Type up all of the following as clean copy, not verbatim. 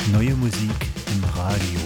Neue Musik im Radio.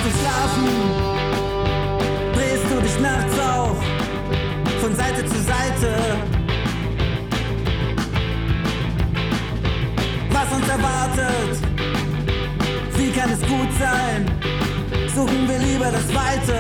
du schlafen? Drehst du dich nachts auch von Seite zu Seite? Was uns erwartet, wie kann es gut sein? Suchen wir lieber das Weite.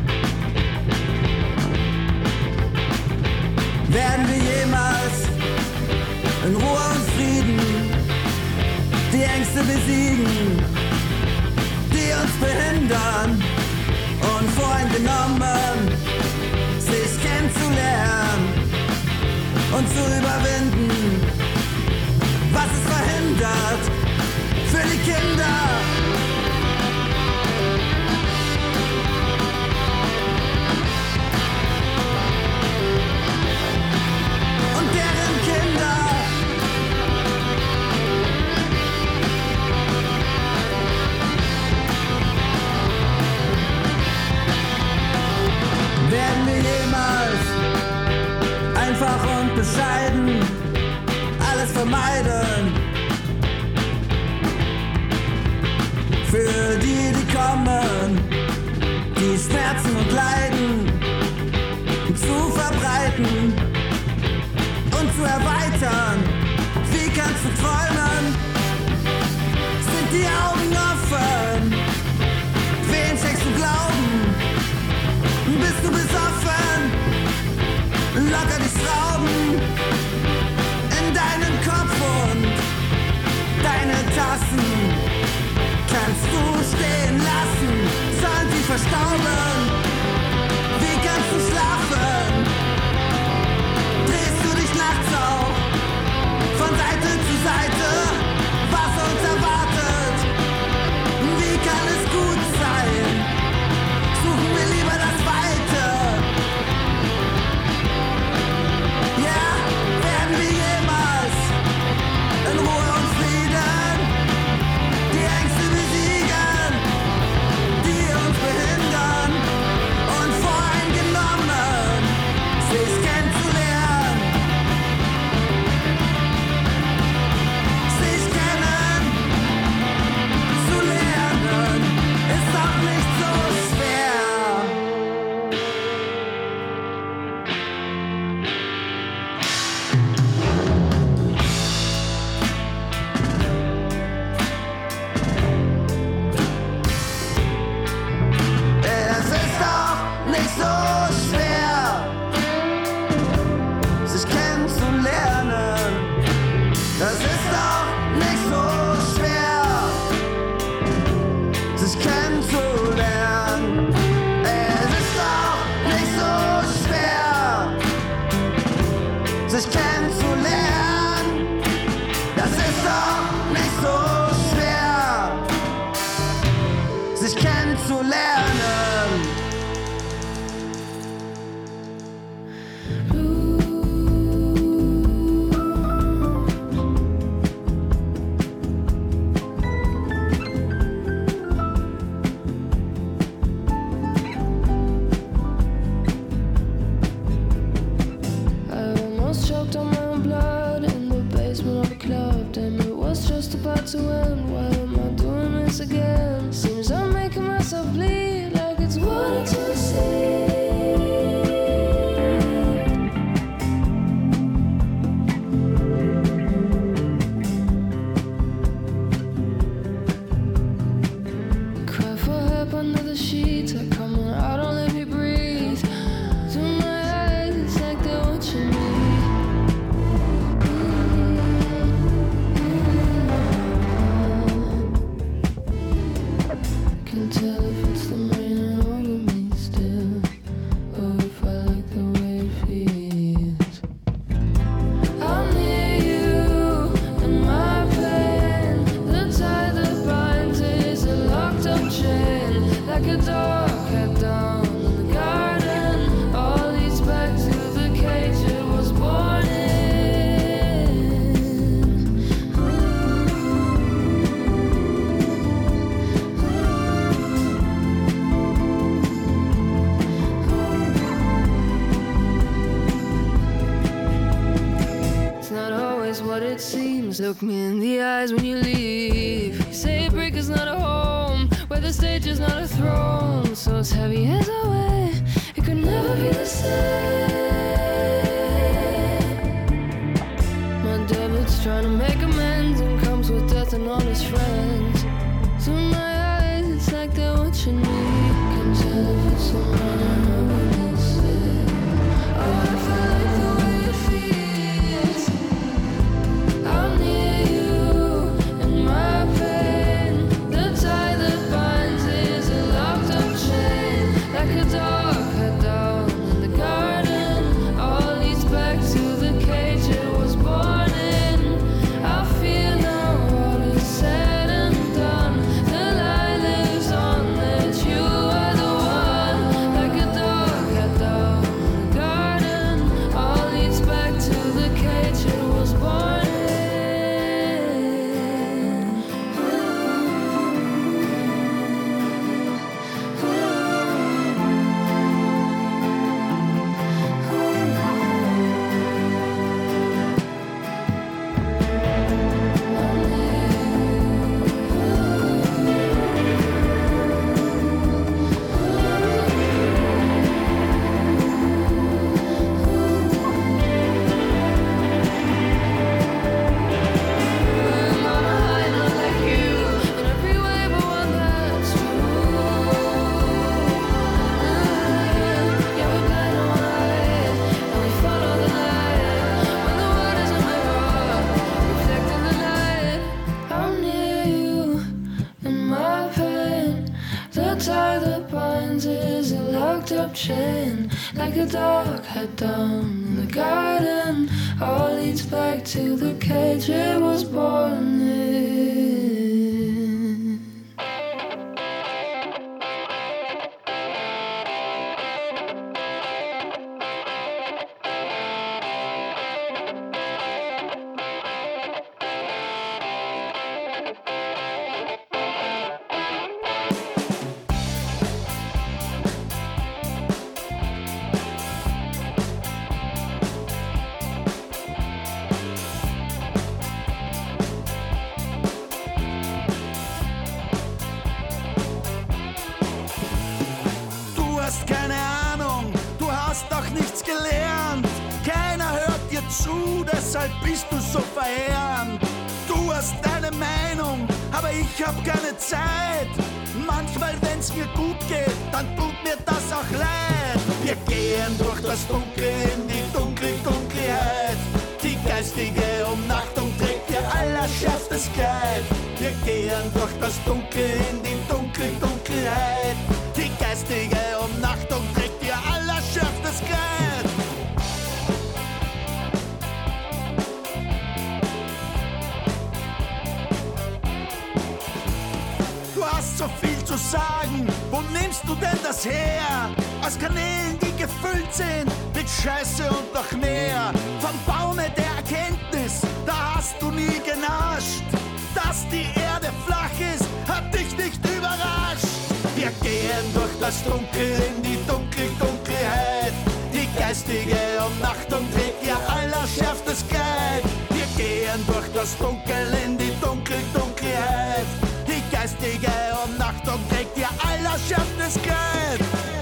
Werden wir jemals in Ruhe und Frieden die Ängste besiegen, die uns behindern, unvoreingenommen sich kennenzulernen und zu überwinden, was es verhindert für die Kinder. Und deren Kinder. Werden wir jemals einfach und bescheiden alles vermeiden? Für die, die kommen, die Schmerzen und Leiden zu verbreiten und zu erweitern. Wie kannst du träumen? Sind die Augen offen? Wem schenkst du Glauben? Bist du besoffen? Locker die Schrauben in deinem Kopf und deine Tassen kannst du stehen lassen, sollen sie verstauben? Wie kannst du schlafen? Drehst du dich nachts auch von Seite zu Seite? Was uns erwartet? Wie kann es gut sein? Suchen wir lieber das Weite. Ja, werden wir jemals in Ruhe und Frieden die Ängste besiegen, die uns behindern und voreingenommen sich kennenzulernen, sich kennen zu lernen, ist doch nicht so schwer. Es ist doch nicht so schwer, sich kennenzulernen. Das ist doch nicht so schwer, sich kennenzulernen. Es ist doch nicht so schwer, sich kennenzulernen. Das ist doch nicht so schwer, sich kennenzulernen. I almost choked on my own blood in the basement of a club. Damn, it was just about to end. Why am I doing this again? Seems I'm making myself bleed like it's water to the sea. Cry for help under the sheets. I come out, don't let me breathe. To my eyes, it's like they're watching me. Can tell if it's the rain over me still, or if I like the way it feels. I'm near you in my pain. The tie that binds is a locked up chain, like a dog cut down in the garden. All leads back to the cage it was born in. It's not always what it seems. Look me in the eyes when you leave. You say a break is not a home where the the stage is not a throne, so as heavy as I weigh, it could never be the same. My debit's trying to make amends and comes with death and all his friends. To my eyes, it's like they're watching me. Can tell if it's someone I know when it's said. Oh, if I like the way it feels, I'm near you in my pain. The tie that binds is a locked up chain, like a dog cut down in the garden. All leads back to the cage it was born in. I feel now all is said and done. The lie lives on that you are the one, like a dog cut down in the garden. All leads back to the cage it was born in. Chain, like a dog head down in the garden, all leads back to the cage it was born in. Du hast keine Ahnung, du hast doch nichts gelernt. Keiner hört dir zu, deshalb bist du so verheerend. Du hast deine Meinung, aber ich hab keine Zeit. Manchmal, wenn's mir gut geht, dann tut mir das auch leid. Wir gehen durch das Dunkle in die Dunkelheit. Die geistige Umnachtung trägt ihr allerschärfstes Kleid. Wir gehen durch das Dunkle in die Dunkelheit. Die geistige Umnachtung trägt ihr allerschärfstes Kleid. Du hast so viel zu sagen, wo nimmst du denn das her? Aus Kanälen, die gefüllt sind mit Scheiße und noch mehr. Vom Baume der Erkenntnis, da hast du nie genascht. Dass die Erde flach ist, hat dich nicht überrascht. Wir gehen durch das Dunkel in die Dunkelheit. Die geistige Umnachtung trägt ihr allerschärfstes Kleid. Wir gehen durch das Dunkel in die Dunkelheit. Die geistige Umnachtung trägt ihr allerschärfstes Kleid.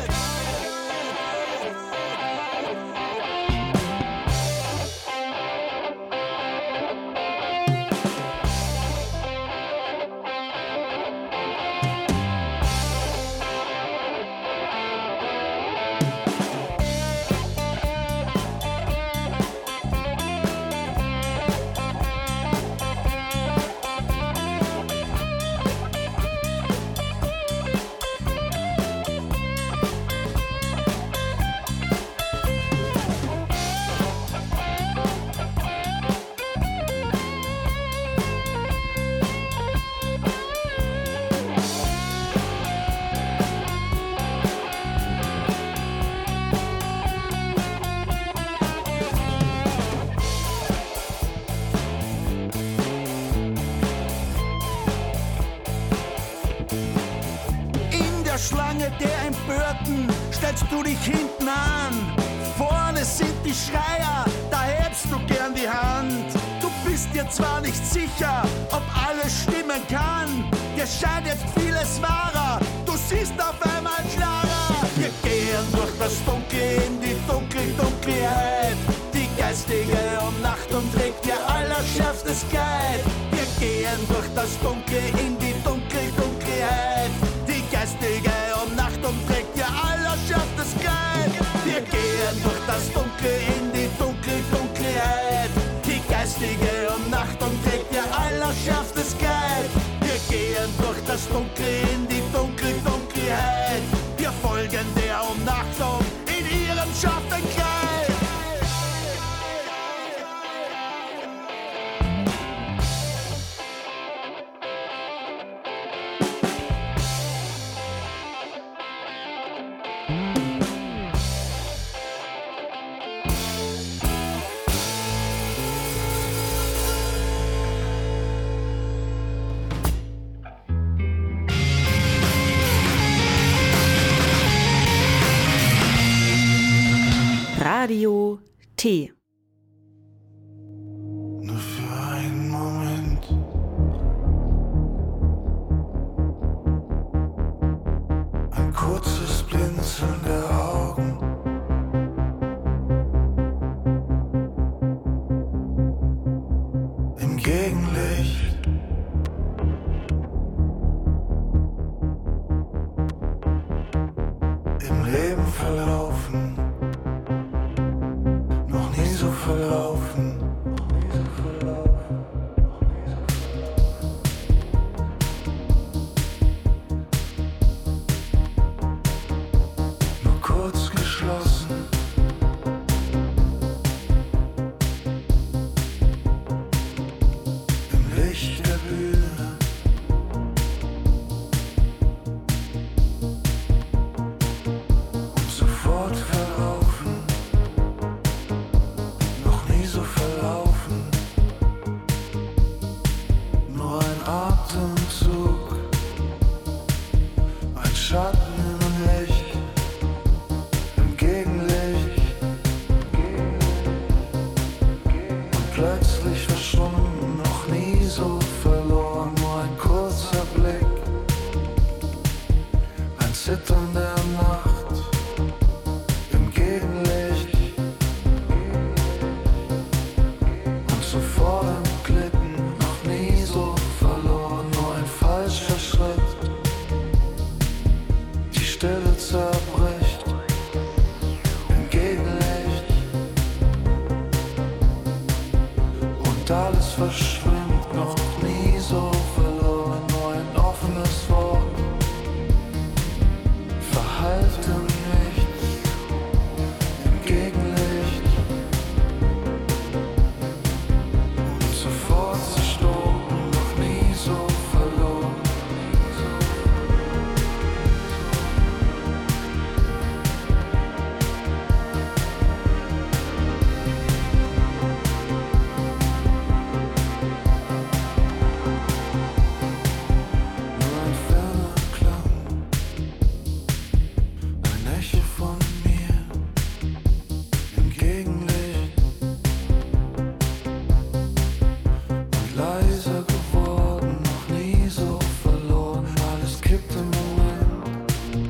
Schlange der Empörten stellst du dich hinten an. Vorne sind die Schreier, da hebst du gern die Hand. Du bist dir zwar nicht sicher, ob alles stimmen kann. Dir mir scheint jetzt vieles wahrer, du siehst auf einmal klarer. Wir gehen durch das Dunkel in die Dunkelheit, die geistige Nacht trägt ihr allerschärfstes Kleid. Wir gehen durch das Dunkel in die Dunkelheit, die geistige Nacht trägt ihr allerschärfstes Kleid. Wir gehen durch das Dunkel in die Dunkelheit, die geistige Nacht trägt ihr allerschärfstes Kleid. Wir gehen durch das Dunkel in die Dunkelheit, wir folgen der Umnachtung in ihrem scharfen Kleid. Radio T. Nur für einen Moment. Ein kurzes Blinzeln der Augen. Im Gegenlicht. Im Leben verlaufen. Verlaufen. Nur kurz geschlossen. Im Licht der Bühne. Und sofort verlaufen. So verlaufen, nur ein Atemzug, ein Schatten im Licht, im Gegenlicht, und plötzlich verschwunden, noch nie so verloren, nur ein kurzer Blick, ein Zittern der Nacht, im Gegenlicht. Sofort im Glitten, noch nie so verloren, nur ein falscher Schritt. Die Stille zerbricht im Gegenlicht und alles verschwimmt, noch nie so verloren, nur ein offenes Wort verhallt im Nichts, im Gegenlicht. Sofort zerstoben, noch nie so verloren. Nur ein ferner Klang, ein Echo von mir im Gegenlicht. Leiser geworden, noch nie so verloren, alles kippt im Moment,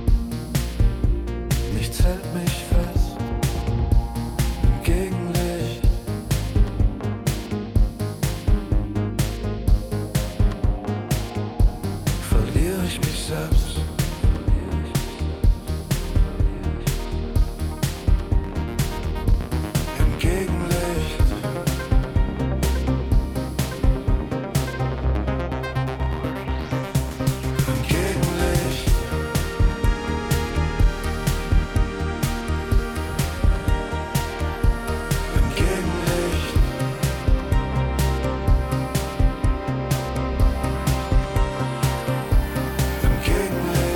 nichts hält mich fest, im Gegenlicht. Verliere ich mich selbst. Im Gegenlicht. Gegenlicht.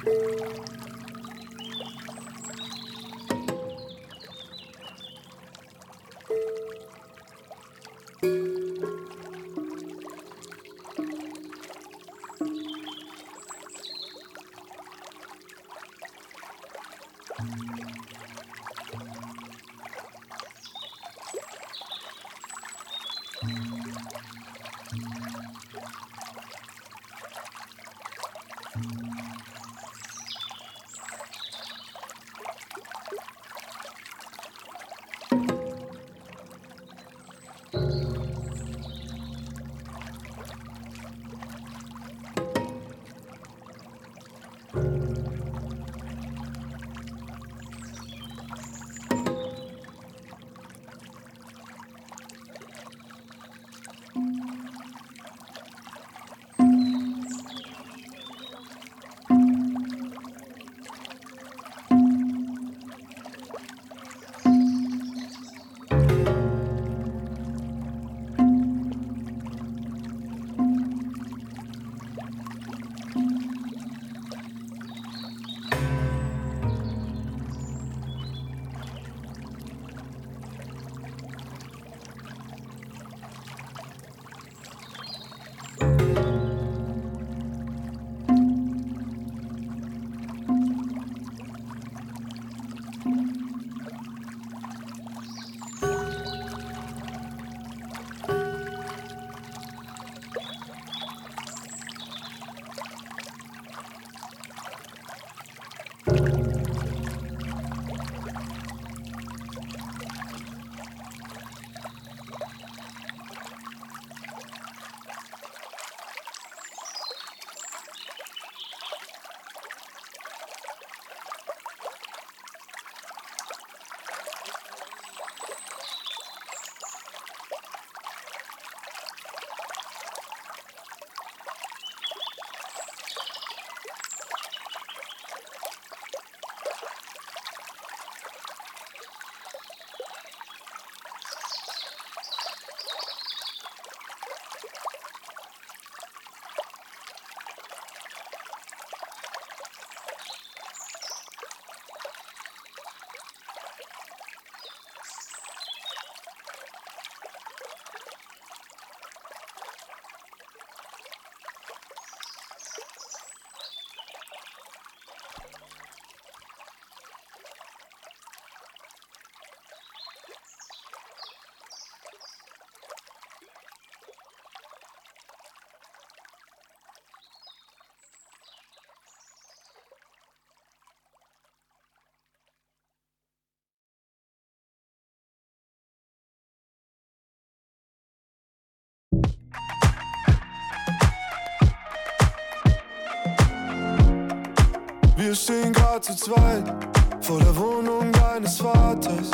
Wir stehen grad zu zweit vor der Wohnung deines Vaters.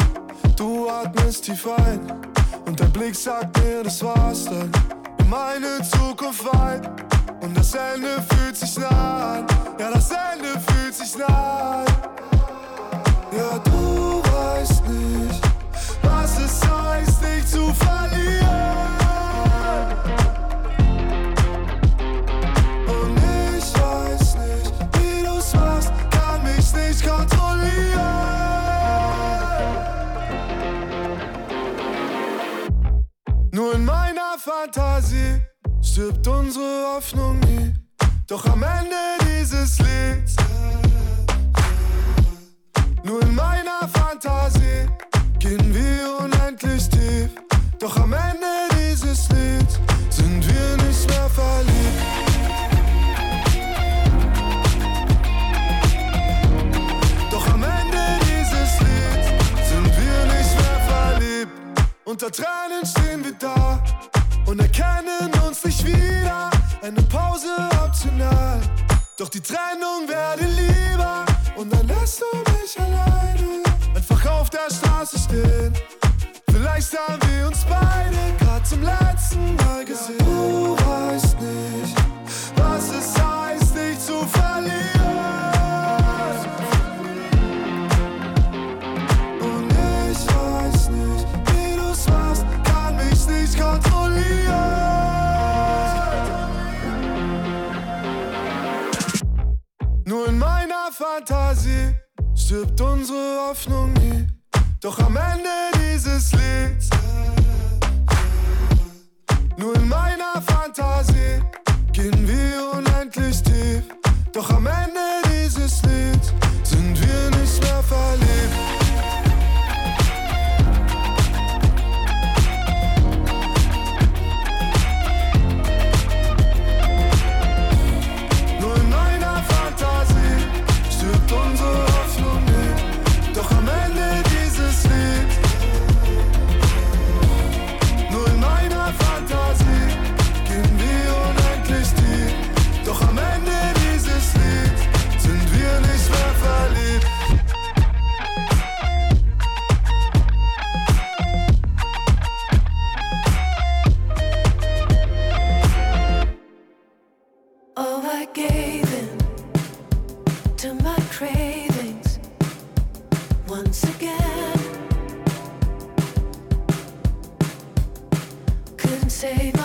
Du atmest tief ein und dein Blick sagt mir, das war's dann. In meine Zukunft weit und das Ende fühlt sich nah an. Ja, das Ende fühlt sich nah an. Ja, du weißt nicht, was es heißt, dich zu verlieren. Und ich weiß nicht, wie du's machst, kann mich nicht kontrollieren. Nur in meiner Fantasie stirbt unsere Hoffnung nie. Doch am Ende dieses Lieds, nur in meiner Fantasie gehen wir unendlich tief. Doch am Ende dieses Lieds sind wir nicht mehr verliebt. Doch am Ende dieses Lieds sind wir nicht mehr verliebt. Unter Tränen stehen wir da und erkennen uns nicht wieder. Eine Pause optional, doch die Trennung werde lieber. Und dann lässt du mich alleine einfach auf der Straße stehen. Vielleicht haben wir uns beide grad zum letzten Mal gesehen. Ja, du weißt nicht, was es heißt, dich zu verlieren. Und ich weiß nicht, wie du's machst, kann mich nicht kontrollieren. Nur in meiner Fantasie stirbt unsere Hoffnung nie. Doch am Ende dieses Lieds, nur in meiner Fantasie gehen wir unendlich tief. Doch am Ende dieses Lieds sind wir nicht mehr verliebt. Nur in meiner Fantasie stirbt unsere Hoffnung nie. Doch am Ende dieses Lied, nur in meiner Fantasie gehen wir unendlich tief. Doch am Ende dieses Lied sind wir nicht mehr verliebt. Oh, I gave in to my cravings once again. Couldn't save